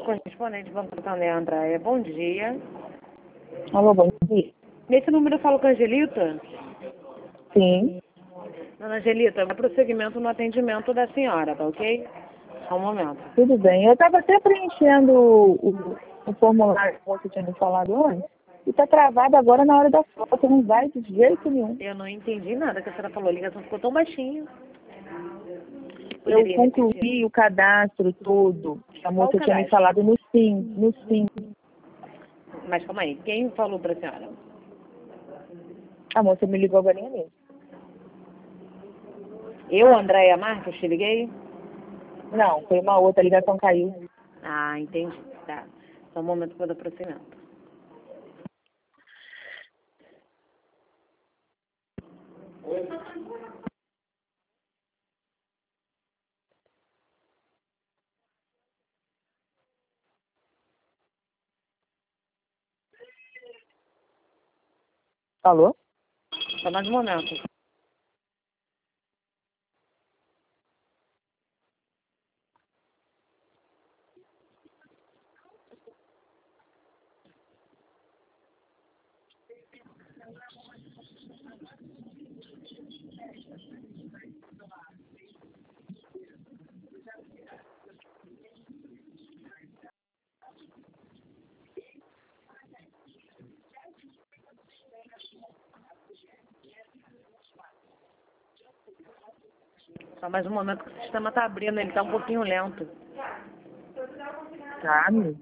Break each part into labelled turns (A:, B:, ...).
A: Correspondente Banco Santander, Andréia. Bom dia.
B: Alô, bom dia.
A: Nesse número eu falo com a Angelita?
B: Sim.
A: Dona Angelita, vai prosseguimento no atendimento da senhora, tá ok? Só um momento.
B: Tudo bem. Eu estava até preenchendo o formulário que você tinha me falado antes. E está travado agora na hora da foto. Não vai de jeito nenhum.
A: Eu não entendi nada que a senhora falou. A ligação ficou tão baixinha.
B: Eu
A: Poderia repetir?
B: concluí o cadastro todo. A
A: Qual
B: moça tinha me
A: cadastro?
B: falado no SIM. No SIM.
A: Mas calma aí. Quem falou pra senhora?
B: A moça me ligou agora mesmo.
A: Eu, Andréia Marques, te liguei?
B: Não, foi uma outra. A ligação caiu.
A: Ah, entendi. Tá. Só um momento para o prosseguimento.
B: Alô?
A: Só mais um momento. Só mais um momento que o sistema está abrindo. Ele está um pouquinho lento.
B: Sabe?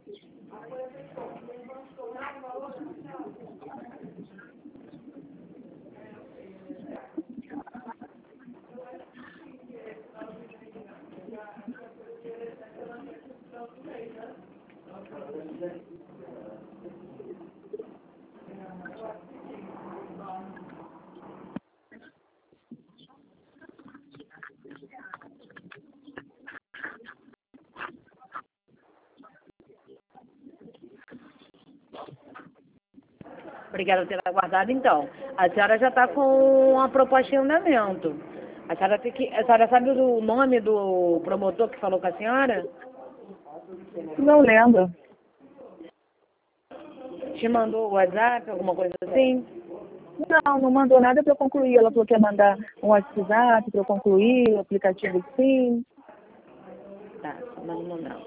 A: Obrigada por ter aguardado. Então, a senhora já está com a proposta em andamento. A senhora sabe o nome do promotor que falou com a senhora?
B: Não lembro.
A: Te mandou o WhatsApp, alguma coisa assim?
B: Não mandou nada para eu concluir. Ela falou que ia mandar um WhatsApp para eu concluir, o aplicativo SIM.
A: Tá, só mais um momento.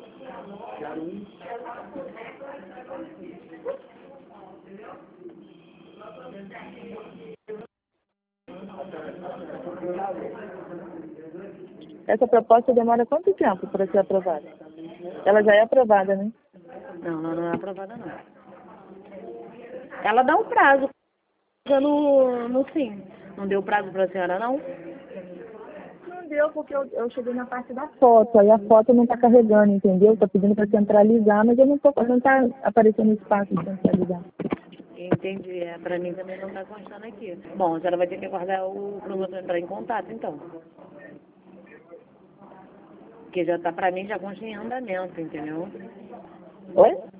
B: Essa proposta demora quanto tempo para ser aprovada? Ela já é aprovada, né?
A: Não é aprovada não. Ela dá um prazo no sim. Não deu prazo para a senhora, não?
B: Não deu porque eu cheguei na parte da foto. Aí a foto não está carregando, entendeu? Está pedindo para centralizar, mas eu não está aparecendo espaço de centralizar.
A: Entendi. Para mim também não está constando aqui. Bom, a senhora vai ter que aguardar o promotor entrar em contato, então. Porque já está, para mim, já consta em andamento, entendeu?
B: Oi?